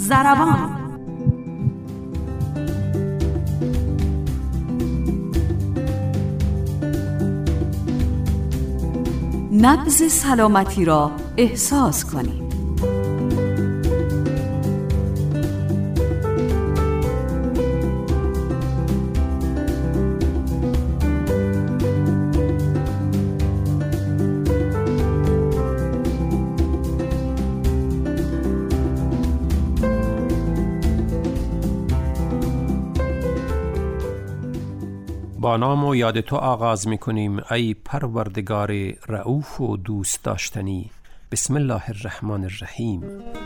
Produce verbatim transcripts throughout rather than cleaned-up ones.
ضربان. نبض سلامتی را احساس کنید. با نام و یاد تو آغاز می کنیم ای پروردگار رؤوف و دوست داشتنی. بسم الله الرحمن الرحیم.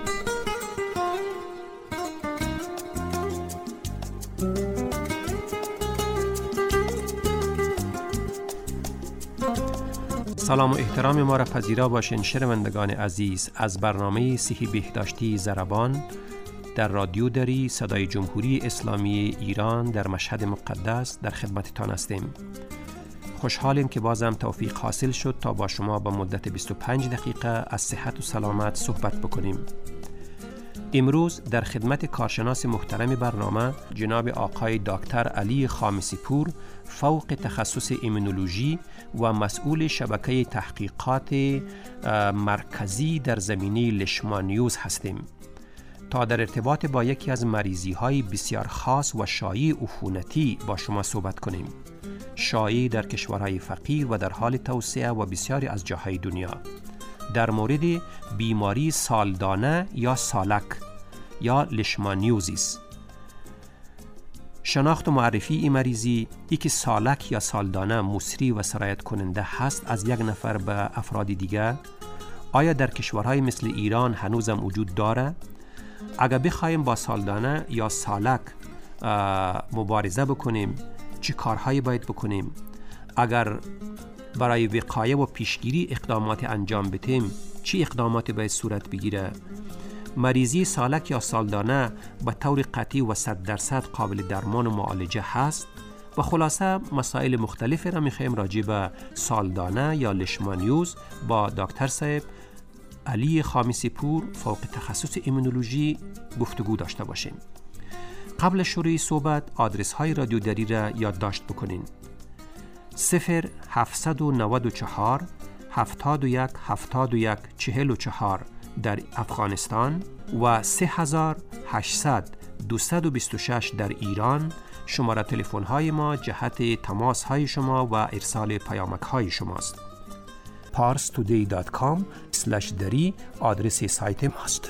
سلام و احترام ما را پذیرا باشین شنوندگان عزیز. از برنامه صحی بهداشتی ضربان در رادیو دری صدای جمهوری اسلامی ایران در مشهد مقدس در خدمتتان هستیم. خوشحالیم که بازم توفیق حاصل شد تا با شما با مدت بیست و پنج دقیقه از صحت و سلامت صحبت بکنیم. امروز در خدمت کارشناس محترم برنامه جناب آقای دکتر علی خامسی پور، فوق تخصص ایمونولوژی و مسئول شبکه تحقیقات مرکزی در زمینه لیشمانیوز هستیم تا در ارتباط با یکی از مریضی های بسیار خاص و شایع عفونتی با شما صحبت کنیم. شایع در کشورهای فقیر و در حال توسعه و بسیاری از جاهای دنیا، در مورد بیماری سالدانه یا سالک یا لیشمانیوزیس. شناخت و معرفی این مریضی، ای که سالک یا سالدانه مسری و سرایت کننده هست از یک نفر به افراد دیگر، آیا در کشورهای مثل ایران هنوزم وجود داره؟ اگر بخوایم با سالدانه یا سالک مبارزه بکنیم چی کارهایی باید بکنیم؟ اگر برای وقایه و پیشگیری اقدامات انجام بدیم چی اقداماتی باید صورت بگیره؟ مریضی سالک یا سالدانه به طور قطعی و صد درصد قابل درمان و معالجه هست؟ و خلاصه مسائل مختلفی را میخوایم راجع به سالدانه یا لیشمانیوز با دکتر صاحب علی خامسی پور، فوق تخصص ایمونولوژی، گفتگو داشته باشیم. قبل شروع صحبت آدرس های رادیو دری را یادداشت بکنین: صفر هفتصد و نود و چهار هفتاد و یک هفتاد و یک چهل و چهار در افغانستان و سه هزار و هشتصد دویست و بیست و شش در ایران. شماره تلفن های ما جهت تماس های شما و ارسال پیامک های شماست. پارس تودی دات کام اسلش دری آدرس سایت ماست.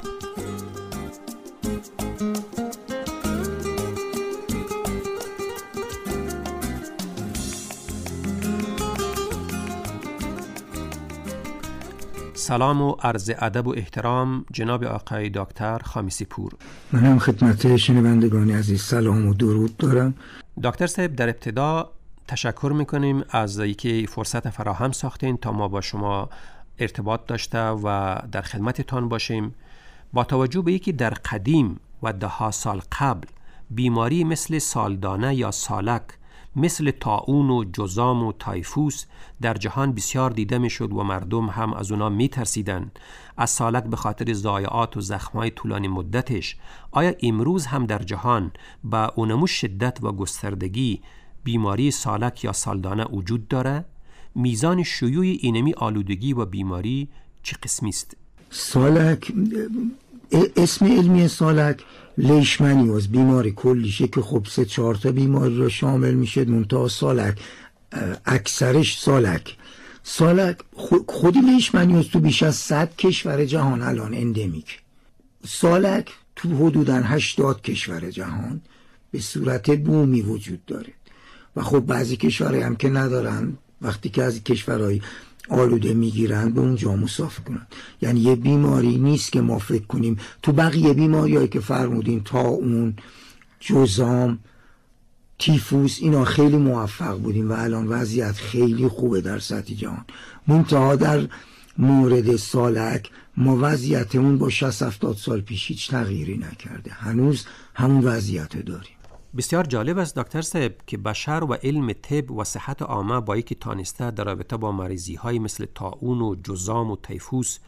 سلام و عرض ادب و احترام جناب آقای دکتر خامسی پور. من هم خدمت شنوندگان عزیز سلام و درود دارم. دکتر صاحب، در ابتدا تشکر میکنیم از اینکه فرصت فراهم ساختین تا ما با شما ارتباط داشته و در خدمتتان باشیم. با توجه به اینکه در قدیم و ده ها سال قبل بیماری مثل سالدانه یا سالک، مثل طاعون و جذام و تایفوس در جهان بسیار دیده میشد و مردم هم از اونا میترسیدن. از سالک به خاطر ضایعات و زخم‌های طولانی مدتش. آیا امروز هم در جهان با اونمو شدت و گستردگی بیماری سالک یا سالدانه وجود داره؟ میزان شیوع اینمی آلودگی و بیماری چه قسمی است؟ سالک، اسم علمی سالک لیشمانیوز، بیماری کلیشه که خب سه چهار تا بیماری رو شامل میشه. منتها سالک اکثرش سالک سالک خودی لیشمانیوز تو بیش از صد کشور جهان الان اندمیک. سالک تو حدوداً هشتاد کشور جهان به صورت بومی وجود داره و خب بعضی کشورهای هم که ندارن، وقتی که از کشورهای آلوده میگیرن به اونجا مسافر کنن. یعنی یه بیماری نیست که ما فکر کنیم تو بقیه بیماریایی که فرمودین، طاعون، جذام، تیفوس، اینا خیلی موفق بودیم و الان وضعیت خیلی خوبه در سطح جهان. منتها در مورد سالک ما وضعیتمون با شصت هفتاد سال پیش هیچ تغییری نکرده، هنوز همون وضعیت داریم. بسیار جالب است دکتر صاحب که بشر و علم طب و صحت عامه با یکی تانسته در رابطه با مریضی های مثل طاعون و جذام و تیفوس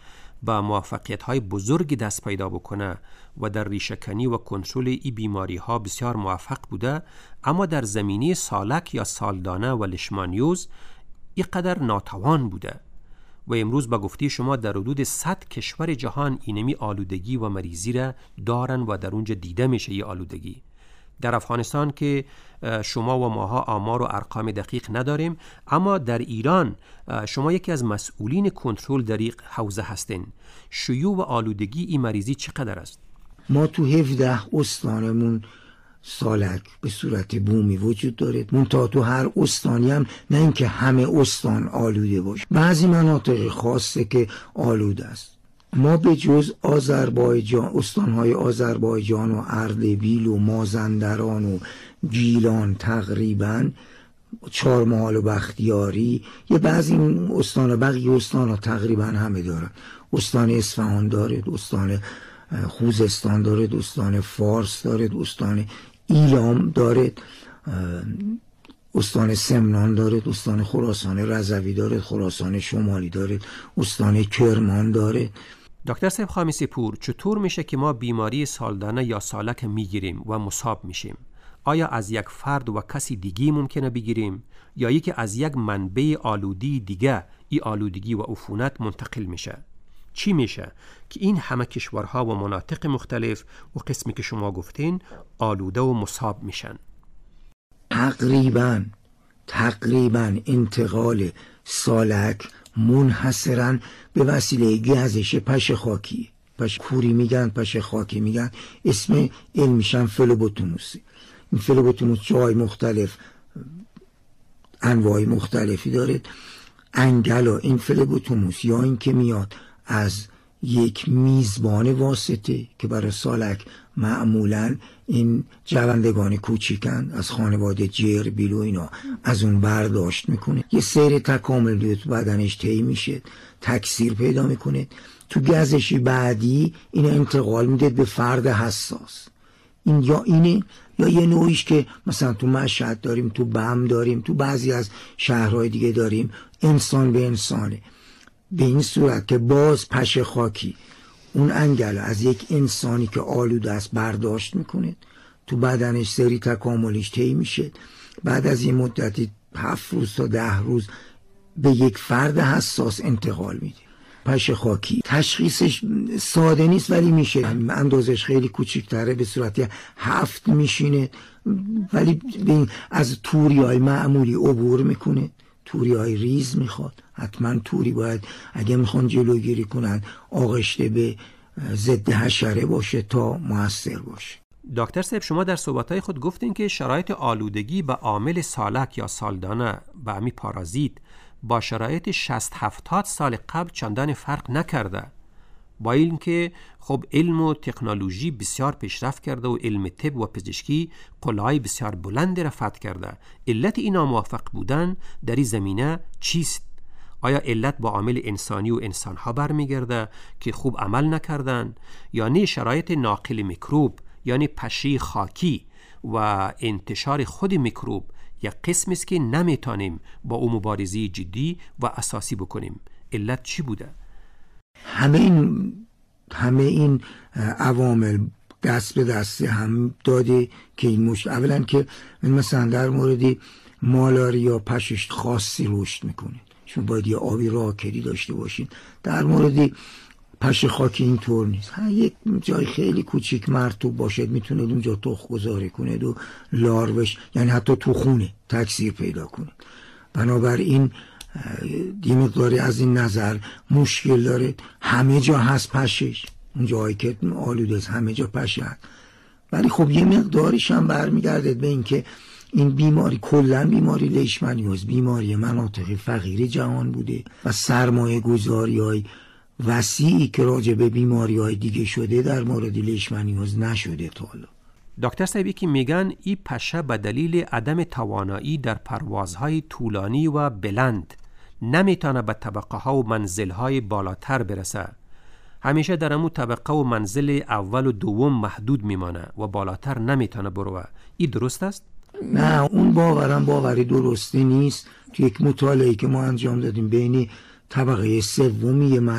به موفقیت‌های بزرگ دست پیدا بکنه و در ریشه‌کنی و کنترل این بیماری‌ها بسیار موفق بوده، اما در زمینه سالک یا سالدانه و لیشمانیوز اینقدر ناتوان بوده و امروز با گفته شما در حدود صد کشور جهان اینمی آلودگی و مریضی را دارن و در اونجا دیده میشه این آلودگی. در افغانستان که شما و ماها آمار و ارقام دقیق نداریم، اما در ایران شما یکی از مسئولین کنترل در این حوزه هستین. شیوع و آلودگی این مریضی چقدر است؟ ما تو هفده استانمون سالک به صورت بومی وجود داره، منتها تو هر استانی هم نه اینکه همه استان آلوده باشه، بعضی مناطق خاصه که آلوده است. ما به جز آذربایجان، استانهای آذربایجان و اردبیل و مازندران و گیلان، تقریبا چهارمحال و بختیاری، یه بعضی استان، بقیه استان ها تقریبا همه دارن. استان اصفهان داره، استان خوزستان داره، استان فارس داره، استان ایلام داره، استان سمنان داره، استان خراسان رضوی داره، خراسان شمالی داره، استان کرمان داره. دکتر صاحب خامسی پور، چطور میشه که ما بیماری سالدانه یا سالک میگیریم و مصاب میشیم؟ آیا از یک فرد و کسی دیگی ممکنه بگیریم یا یکی از یک منبع آلودی دیگه ای آلودگی و عفونت منتقل میشه؟ چی میشه که این همه کشورها و مناطق مختلف و قسمی که شما گفتین آلوده و مصاب میشن؟ تقریبا تقریبا انتقال سالک منحصرا به وسیله گزش پش خاکی، پش کوری میگن، پش خاکی میگن، اسم علمیشن فلوبوتوموسی. این فلوبوتوموس جای مختلف انواع مختلفی داره. انگلا این فلوبوتوموس یا این که میاد از یک میزبان واسطه که برای سالک معمولا این جوندگان کوچیکن از خانواده جر بیلو اینا، از اون برداشت میکنه، یه سیر تکامل دیگه تو بدنش طی میشه، تکثیر پیدا میکنه، تو گزشی بعدی این انتقال میده به فرد حساس. این یا اینه یا یه نوعیش که مثلا تو مشهد داریم، تو بم داریم، تو بعضی از شهرهای دیگه داریم، انسان به انسانه. به این صورت که باز پش خاکی اون انگل از یک انسانی که آلوده است برداشت میکنه، تو بدنش سری تکاملش طی میشه، بعد از این مدتی هفت روز تا ده روز به یک فرد حساس انتقال میده. پش خاکی تشخیصش ساده نیست ولی میشه، اندازش خیلی کوچیک‌تره، به صورت هفت میشینه ولی از توریای معمولی عبور میکنه. توریای ریز میخواد، حتما توری باید اگه میخوان جلوگیری کنن آغشته به ضد حشره باشه تا موثر باشه. دکتر صاحب، شما در صحبت‌های خود گفتین که شرایط آلودگی به عامل سالک یا سالدانه به امی پارازیت با شرایط شصت هفتاد سال قبل چندان فرق نکرده، با اینکه خب علم و تکنولوژی بسیار پیشرفت کرده و علم طب و پزشکی قله‌های بسیار بلند را فتح کرده. علت این ناموفق بودن در این زمینه چیست؟ آیا علت با عامل انسانی و انسانها برمیگرده که خوب عمل نکردن، یا نه شرایط ناقل میکروب یعنی پشه خاکی و انتشار خود میکروب یک قسم است که نمیتونیم با او مبارزه جدی و اساسی بکنیم؟ علت چی بوده؟ همه این همه این عوامل دست به دست هم داده که این مشکل، اولا که مثلا در مورد مالاریا پشش خاصی رشد میکنه، چون باید یه آبی راکدی داشته باشین. در مورد پشه خاکی اینطور نیست، هر یک جای خیلی کوچیک مرطوب باشه میتونه اونجا تخم گذاری کنه و لاروش، یعنی حتی تو خونه تکثیر پیدا کنه. بنابراین یه مقداری از این نظر مشکل داره. همه جا هست پشش، اون جایی که آلوده است همه جا پشه هست، ولی خب یه مقداریش هم برمیگرده به این که این بیماری کلا بیماری لیشمانیوز بیماری مناطق فقیر جهان بوده و سرمایه گذاری های وسیعی که راجع به بیماری های دیگه شده در مورد لیشمانیوز نشده تا حالا. دکتر صاحبی که میگن این پشه به دلیل عدم توانایی در پروازهای طولانی و بلند نمیتونه به طبقه ها و منزل های بالاتر برسه، همیشه در امو طبقه و منزل اول و دوم محدود میمانه و بالاتر نمیتونه بروه. این درست است؟ نه، اون باورم باوری درستی نیست. تو یک مطالعه که ما انجام دادیم بین طبقه سومی مجموع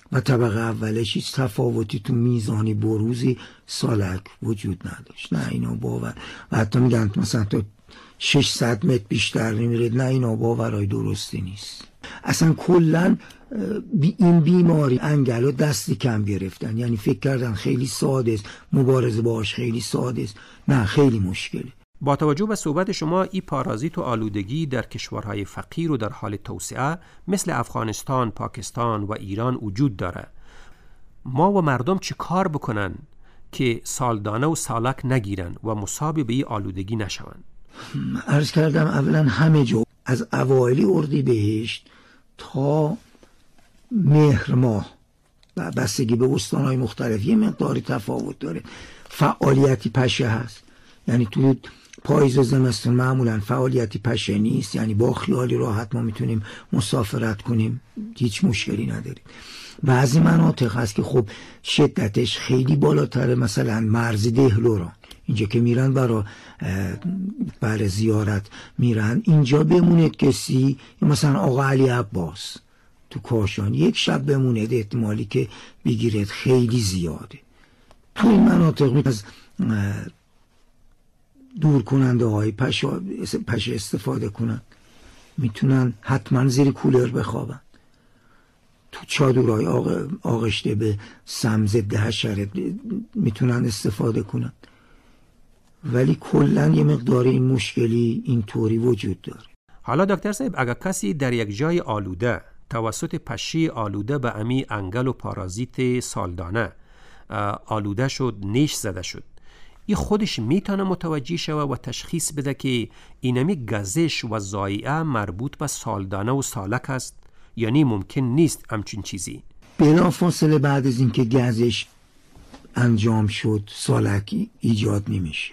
و طبقه اولش هیچ تفاوتی تو میزانی بروزی سالک وجود نداشت. نه اینا باور، و حتی میگن مثلا تا ششصد متر بیشتر نمیره. نه اینا باورای درستی نیست. اصلا کلا بی این بیماری انگل و دستی کم گرفتن، یعنی فکر کردن خیلی ساده است، مبارزه باش خیلی ساده است. نه خیلی مشکله. با توجه به صحبت شما، این پارازیت و آلودگی در کشورهای فقیر و در حال توسعه مثل افغانستان، پاکستان و ایران وجود داره. ما و مردم چی کار بکنن که سالدانه و سالک نگیرن و مصاب به این آلودگی نشون؟ عرض کردم اولا همه جا از اوایل اردیبهشت تا مهر ماه و بستگی به استانهای مختلف یه مقداری تفاوت داره. فعالیتی پشه هست، یعنی تو پاییز و زمستون معمولا فعالیتی پشه نیست، یعنی با خیالی راحت ما میتونیم مسافرت کنیم، هیچ مشکلی نداریم. بعضی مناطق هست که خب شدتش خیلی بالاتره، مثلا مرز دهلوران اینجا که میرن برای برای زیارت میرن، اینجا بمونه کسی مثلا آقا علی عباس تو کاشان یک شب بمونه، احتمالی که بگیرد خیلی زیاده. تو این مناطق از دور کننده های پشه پشه استفاده کنن، میتونن حتما زیر کولر بخوابن، تو چادرهای آغ... آغشته به سم ضد حشره میتونن استفاده کنن. ولی کلا یه مقدار این مشکلی اینطوری وجود داره. حالا دکتر صاحب، اگر کسی در یک جای آلوده توسط پشه آلوده به امی انگل و پارازیت سالدانه آلوده شد، نیش زده شد، این خودش میتونه متوجه شوه و تشخیص بده که اینمی گزش و ضایعه مربوط به سالدانه و سالک است؟ یعنی ممکن نیست همچین چیزی؟ بلا فاصله بعد از اینکه گزش انجام شد سالک ایجاد نمیشه.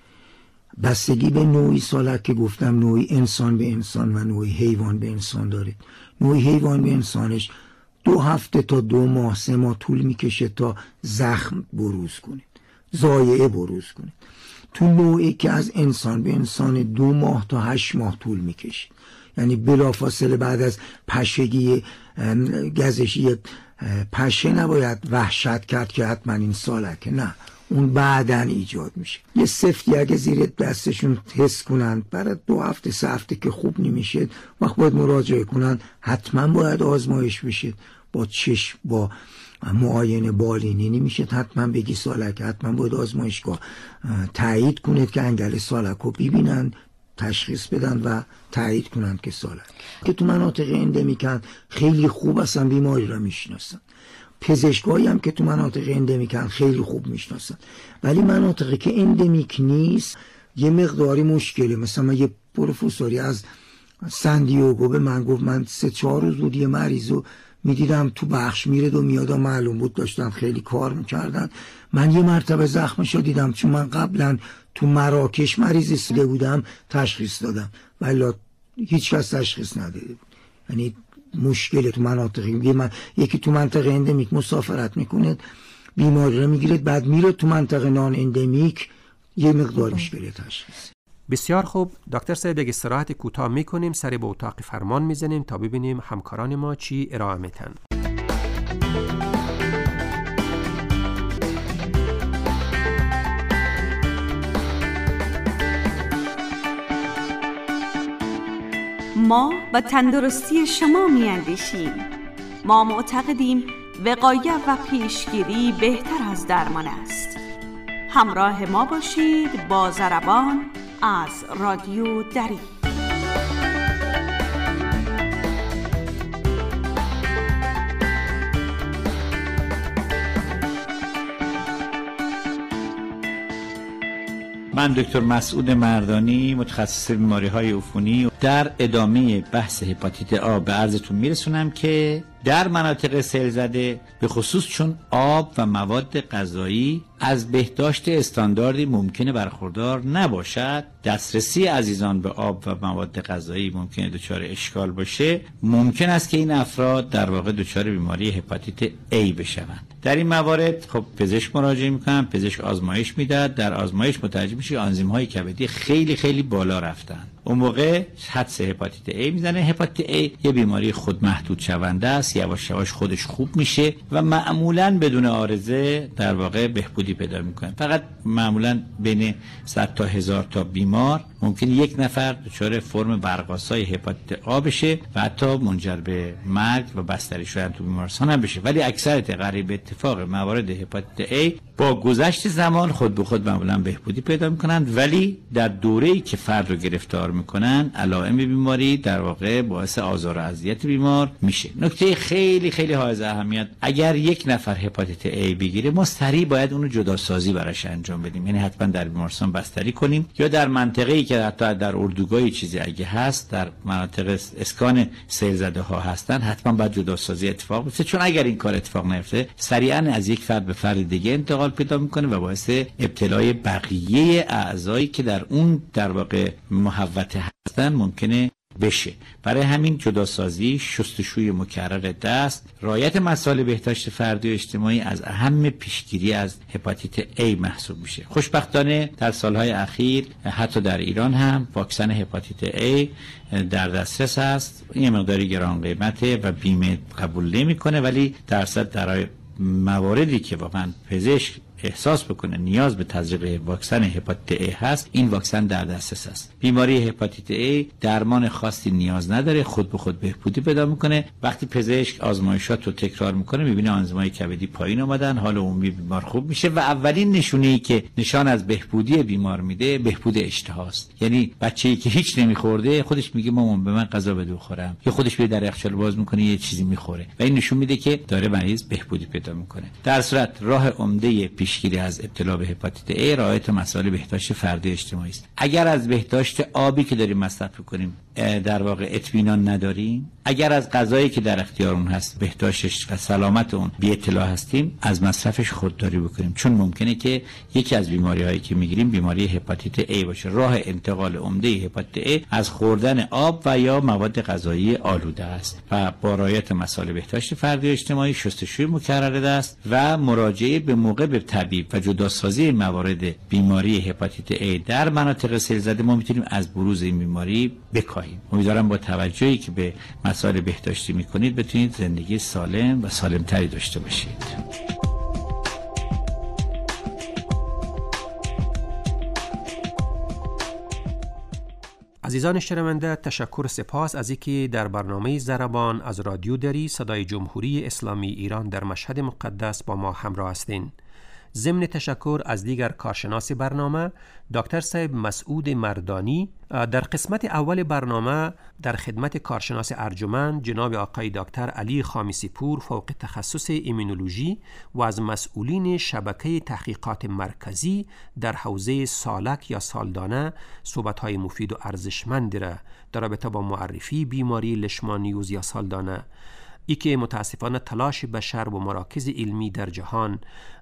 بستگی به نوعی سالک که گفتم، نوعی انسان به انسان و نوعی حیوان به انسان داره. نوعی حیوان به انسانش دو هفته تا دو ماه سه ماه طول میکشه تا زخم بروز کنه، ضایعه بروز کنه. تو نوعی که از انسان به انسان دو ماه تا هشت ماه طول میکشه، یعنی بلافاصله بعد از پشگی گزشی پشه نباید وحشت کرد که حتما این سالکه، نه، اون بعدن ایجاد میشه. یه سفتی اگه زیر دستشون حس کنن برای دو هفته سه هفته که خوب نمیشه، وقت باید مراجعه کنن، حتما باید آزمایش بشه با چشم، با معاینه بالینی نمیشه حتما بگی سالک، حتما باید آزمایشگاه تایید کنه که انگل سالک رو ببینن، تشخیص بدن و تایید کنن که سالک. که تو مناطق اندمیکن خیلی خوب اصلا بیماری را میشناسن، پزشکایی هم که تو مناطق اندمیکن خیلی خوب میشناسن. ولی مناطقی که اندمیک نیست یه مقداری مشکله. مثلا من یه پروفسوری از سندیوگو به من گفت من سه چهار روز بود یه مریضو میدیدم تو بخش میرد و میاد، معلوم بود داشتن خیلی کار میکردن. من یه مرتبه زخمشو دیدم، چون من قبلا تو مراکش مریضی سیده بودم تشخیص دادم، ولی هیچ کس تشخیص نداده بود. یعنی مشکل تو مناطقی، من یکی تو منطقه اندمیک مسافرت میکنه بیماری رو میگیره، بعد میره تو منطقه نان اندمیک، یه مقدار مشکل تشخیص. بسیار خوب دکتر صاحب، یک استراحت کوتاه میکنیم، سر به اتاق فرمان میزنیم تا ببینیم همکاران ما چی ارائه میتن. ما به تندرستی شما میاندیشیم. ما معتقدیم وقایع و پیشگیری بهتر از درمان است. همراه ما باشید با ضربان از رادیو دری. من دکتر مسعود مردانی، متخصص بیماری‌های عفونی، در ادامه بحث هپاتیت آ به عرضتون میرسونم که در مناطق سیل زده به خصوص چون آب و مواد غذایی از بهداشت استانداردی ممکنه برخوردار نباشد، دسترسی عزیزان به آب و مواد غذایی ممکنه دچار اشکال باشه، ممکن است که این افراد در واقع دچار بیماری هپاتیت A بشوند. در این موارد خب پزشک مراجعه میکنن، پزشک آزمایش میداد، در آزمایش متوجه میشه آنزیم های کبدی خیلی خیلی بالا رفتن. اون موقع حدس هپاتیت A میزنه. هپاتیت A یه بیماری خود محدود شونده است، یواش یواش خودش خوب میشه و معمولاً بدون عارضه در واقع بهبودی پیدا میکنه. فقط معمولاً بین صد تا هزار تا بیمار ممکن یک نفر دچار فرم برق‌آسای هپاتیت A بشه و حتی منجر به مرگ و بستری شدن تو بیمارستان هم بشه، ولی اکثر قریب به اتفاق موارد هپاتیت A با گذشت زمان خود به خود معمولاً بهبودی پیدا میکنند، ولی در دوره‌ای که فرد رو گرفتار میکنن علائم بیماری در واقع باعث آزار و اذیت بیمار میشه. نکته خیلی خیلی حائز اهمیت، اگر یک نفر هپاتیت A بگیره ما سریع باید اونو جداسازی براش انجام بدیم، یعنی حتما در بیمارستان بستری کنیم یا در منطقه‌ای که حتی در اردوگاهی چیزی اگه هست در مناطق اسکان سیل زده ها هستن حتما باید جداسازی اتفاق بیفته، چون اگر این کار اتفاق نیفته سریعا از یک فرد به فرد دیگه انتقال پیدا میکنه و باعث ابتلای بقیه اعضایی که در اون در واقع محوطه هستن ممکنه بشه. برای همین جداسازی، شستشوی مکرر دست، رعایت مسائل بهداشت فردی و اجتماعی از اهم پیشگیری از هپاتیت A محسوب میشه. خوشبختانه در سالهای اخیر حتی در ایران هم واکسن هپاتیت A در دسترس است. این مقداری گران قیمته و بیمه قبول نمیکنه، ولی درصد در مواردی که واقعا پزشک احساس بکنه نیاز به تزریق واکسن هپاتیت A هست، این واکسن در دسترس است. بیماری هپاتیت A درمان خاصی نیاز نداره، خود به خود بهبودی پیدا میکنه. وقتی پزشک آزمایشات رو تکرار میکنه میبینه آنزیم‌های کبدی پایین اومدن، حال عمومی بیمار خوب میشه و اولین نشونه‌ای که نشان از بهبودی بیمار میده بهبود اشتهاست. یعنی بچه‌ای که هیچ نمیخورده خودش میگه مامان به من غذا بده بخورم، یا خودش میره در یخچال باز میکنه یه چیزی میخوره و این نشون میده که داره مریض بهبودی پیدا میکنه. در صورت راه عمده پیشگیری از ابتلا به هپاتیت A رعایت مسائل بهداشت فردی اجتماعی است. اگر از بهداشت آبی که داریم مصرف می‌کنیم در واقع اطمینان نداریم، اگر از غذایی که در اختیار اون هست بهداشتش و سلامت اون بی اطلاع هستیم، از مصرفش خودداری بکنیم، چون ممکنه که یکی از بیماری‌هایی که می‌گیریم بیماری هپاتیت A باشه. راه انتقال عمده هپاتیت A از خوردن آب و یا مواد غذایی آلوده است و با رعایت مسائل بهداشت فردی اجتماعی، شستشوی مکرر دست و مراجعه به موقع به طبیب و جداسازی موارد بیماری هپاتیت A در مناطق سیل زده ما میتونیم از بروز این بیماری بکاهیم. امیدوارم با توجهی که به مسائل بهداشتی میکنید بتونید زندگی سالم و سالمتری داشته باشید. عزیزان شنونده، تشکر سپاس از اینکه در برنامه ضربان از رادیو دری صدای جمهوری اسلامی ایران در مشهد مقدس با ما همراه هستین. ضمن تشکر از دیگر کارشناس برنامه دکتر صاحب مسعود مردانی. در قسمت اول برنامه در خدمت کارشناس ارجمند جناب آقای دکتر علی خامسی پور فوق تخصص ایمونولوژی و از مسئولین شبکه تحقیقات مرکزی در حوزه سالک یا سالدانه صحبت‌های مفید و ارزشمند را در رابطه با معرفی بیماری لشمانیوز یا سالدانه، ای که متاسفانه تلاش بشر و مراکز علمی در جهان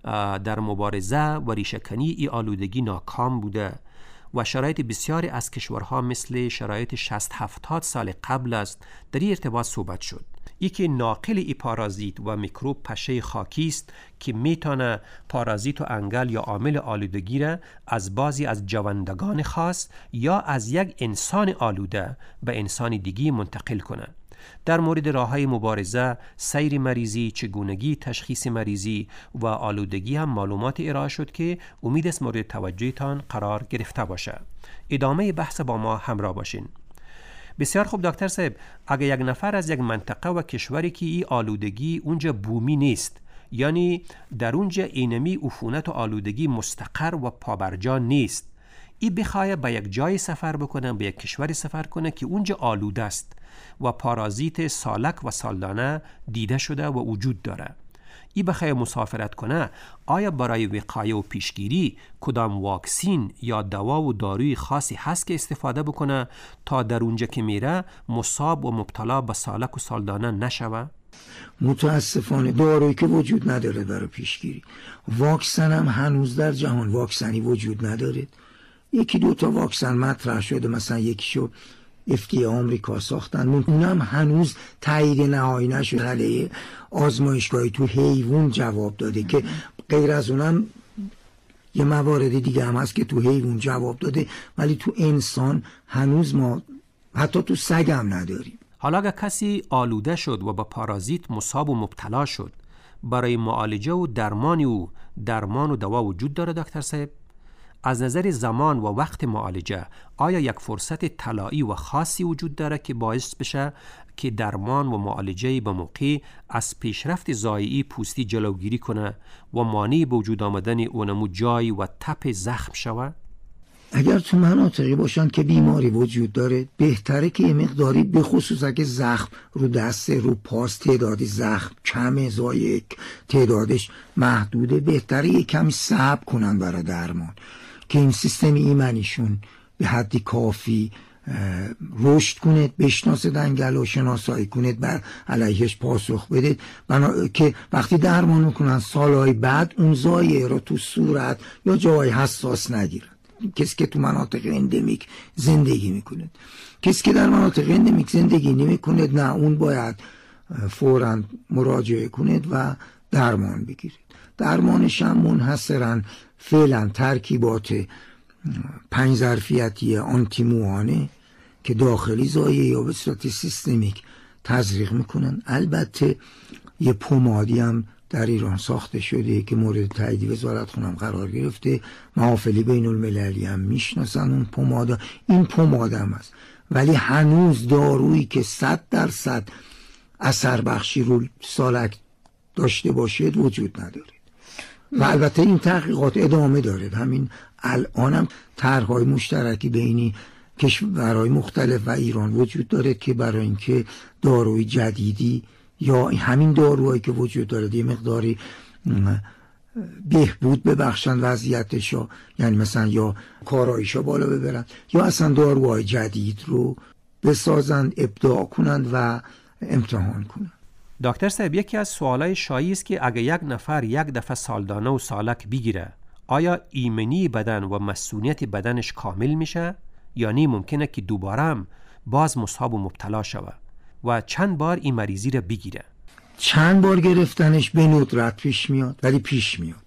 در مبارزه و ریشه‌کنی ای آلودگی ناکام بوده و شرایط بسیاری از کشورها مثل شرایط شصت هفتاد سال قبل است در این ارتباط صحبت شد. ای که ناقل ای پارازیت و میکروب پشه خاکی است که میتونه پارازیت و انگل یا عامل آلودگی را از بعضی از جوندگان خاص یا از یک انسان آلوده به انسان دیگی منتقل کنه. در مورد راه‌های مبارزه، سیر مریضی، چگونگی تشخیص مریضی و آلودگی هم معلومات ارائه شد که امید است مورد توجهتان قرار گرفته باشه. ادامه بحث با ما همراه باشین. بسیار خوب دکتر صاحب، اگه یک نفر از یک منطقه و کشوری که این آلودگی اونجا بومی نیست، یعنی در اونجا اینمی عفونت و آلودگی مستقر و پابرجا نیست، ای بخواه به یک جای سفر بکنه، به یک کشوری سفر کنه که اونجا آلوده است و پارازیت سالک و سالدانه دیده شده و وجود داره، ای بخواه مسافرت کنه، آیا برای وقایه و پیشگیری کدام واکسین یا دوا و داروی خاصی هست که استفاده بکنه تا در اونجا که میره مصاب و مبتلا به سالک و سالدانه نشوه؟ متاسفانه دارویی که وجود نداره برای پیشگیری. واکسن هم هنوز در جهان واکسنی وجود نداره. یکی دو تا واکسن مطرح شده، مثلا یکیشو اف دی ای آمریکا ساختن، اونم هنوز تایید نهایی نشده، علیه آزمایشگاهی تو حیوان جواب داده که غیر از اونم یه موارد دیگه هم هست که تو حیوان جواب داده، ولی تو انسان هنوز ما حتی تو سگ هم نداریم. حالا اگر کسی آلوده شد و با پارازیت مصاب و مبتلا شد، برای معالجه و درمان او درمان و دوا وجود داره دکتر صاحب؟ از نظر زمان و وقت معالجه آیا یک فرصت طلایی و خاصی وجود داره که باعث بشه که درمان و معالجه به موقع از پیشرفت ضایعی پوستی جلوگیری کنه و مانع به وجود آمدن اونمو جای و تپ زخم شوه؟ اگر تو مناطقی باشن که بیماری وجود داره، بهتره که یه مقداری به خصوص اگه زخم رو دست رو پاس تعدادی زخم کمه، زایک تعدادش محدوده، بهتره یه کمی صبر کنن برای درمان که این سیستم ایمنیشون به حدی کافی رشد کنید، بشناسه دنگل و شناسایی کنید، بر علیهش پاسخ بدید بنا... که وقتی درمان میکنن سالهای بعد اون زایه رو تو صورت یا جای حساس نگیرن. کسی که تو مناطق اندمیک زندگی میکنه، کسی که در مناطق اندمیک زندگی نمیکنه، نه اون باید فوراً مراجعه کنید و درمان بگیرید. درمانش هم منحصراً فعلا ترکیبات پنج ظرفیتی آنتی موانه که داخلی زایه یا به صورت سیستمیک تزریق میکنن. البته یه پمادی هم در ایران ساخته شده که مورد تایید وزارت خونم قرار گرفته، محافلی بین المللی هم میشناسن اون پمادا. این پماد هم هست، ولی هنوز دارویی که صد درصد اثر بخشی رو سالک داشته باشد وجود نداره و البته این تحقیقات ادامه داره. همین الان هم طرح‌های مشترکی بینی کشورهای مختلف و ایران وجود داره که برای اینکه داروی جدیدی یا همین داروهایی که وجود داره یه مقداری بهبود ببخشن وضعیتشو، یعنی مثلا یا کاراییشو بالا ببرن یا اصلا داروهای جدید رو بسازن، ابداع کنن و امتحان کنن. دکتر صاحب، یکی از سوالای شایعی است که اگه یک نفر یک دفعه سالدانه و سالک بگیره، آیا ایمنی بدن و مسئولیت بدنش کامل میشه یا نه ممکنه که دوباره هم باز مصاب و مبتلا شوه و چند بار این مریضی را بگیره؟ چند بار گرفتنش به ندرت پیش میاد، ولی پیش میاد.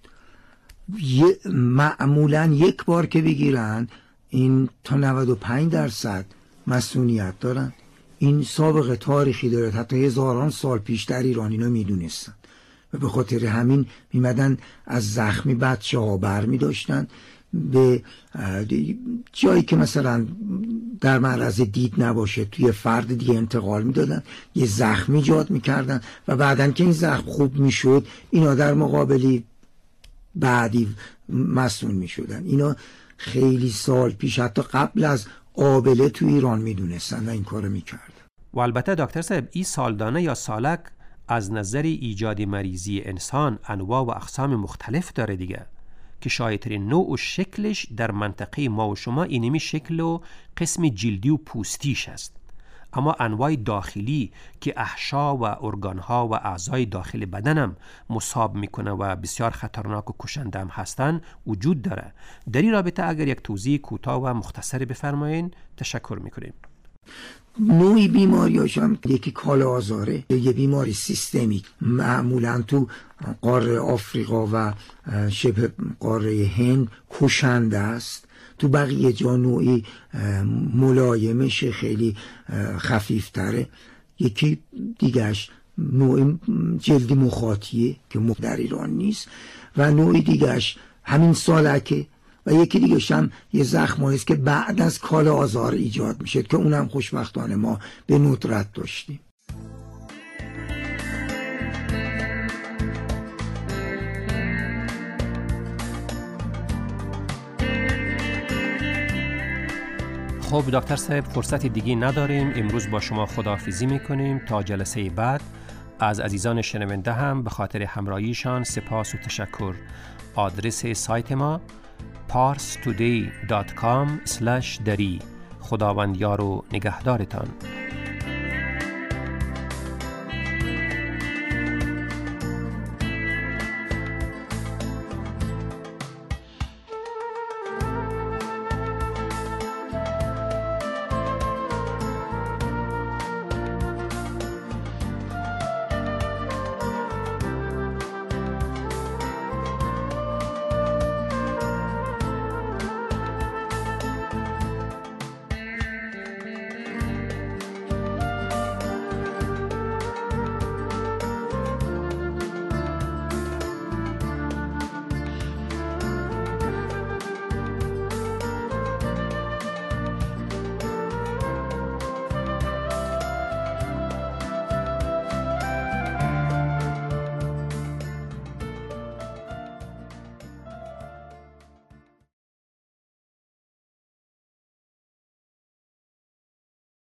معمولا یک بار که بگیرن این تا نود و پنج درصد مسئولیت دارن. این سابقه تاریخی داره، حتی هزاران سال پیش در ایران اینو میدونستن و به خاطر همین میمدن از زخمی بچه ها بر میداشتن به جایی که مثلا در معرض دید نباشه توی فرد دیگه انتقال میدادن، یه زخم ایجاد میکردن و بعدن که این زخم خوب میشد اینا در مقابلی بعدی مسئول میشدن. اینا خیلی سال پیش حتی قبل از آبله تو ایران میدونستن و این کارو میکردن. و البته دکتر صاحب این سالدانه یا سالک از نظر ایجاد مریضی انسان انواع و اقسام مختلف داره دیگه، که شایدترین نوع و شکلش در منطقه ما و شما اینمی شکل و قسم جلدی و پوستیش است، اما انواع داخلی که احشا و ارگانها و اعضای داخل بدنم مصاب میکنه و بسیار خطرناک و کشنده هم هستن وجود داره. در این رابطه اگر یک توضیح کوتاه و مختصری بفرمایین تشکر میکنیم. نوعی بیماریاش هم یکی کاله آزاره، یه بیماری سیستمیک معمولا تو قاره آفریقا و شبه قاره هند کشنده است. تو بقیه جا نوعی ملایمش خیلی خفیفتره. یکی دیگهش نوع جلدی مخاطیه که در ایران نیست و نوعی دیگهش همین سالکه و یکی دیگهش هم یه زخمایی است که بعد از کاله آزار ایجاد میشه که اونم خوشبختانه ما به ندرت داشتیم. خب دکتر صاحب، فرصت دیگه نداریم، امروز با شما خداحافظی میکنیم تا جلسه بعد. از عزیزان شنونده هم به خاطر همراهیشان سپاس و تشکر. آدرس سایت ما پارس تودی دات کام اسلش دری. خداوند یار و نگهدارتان.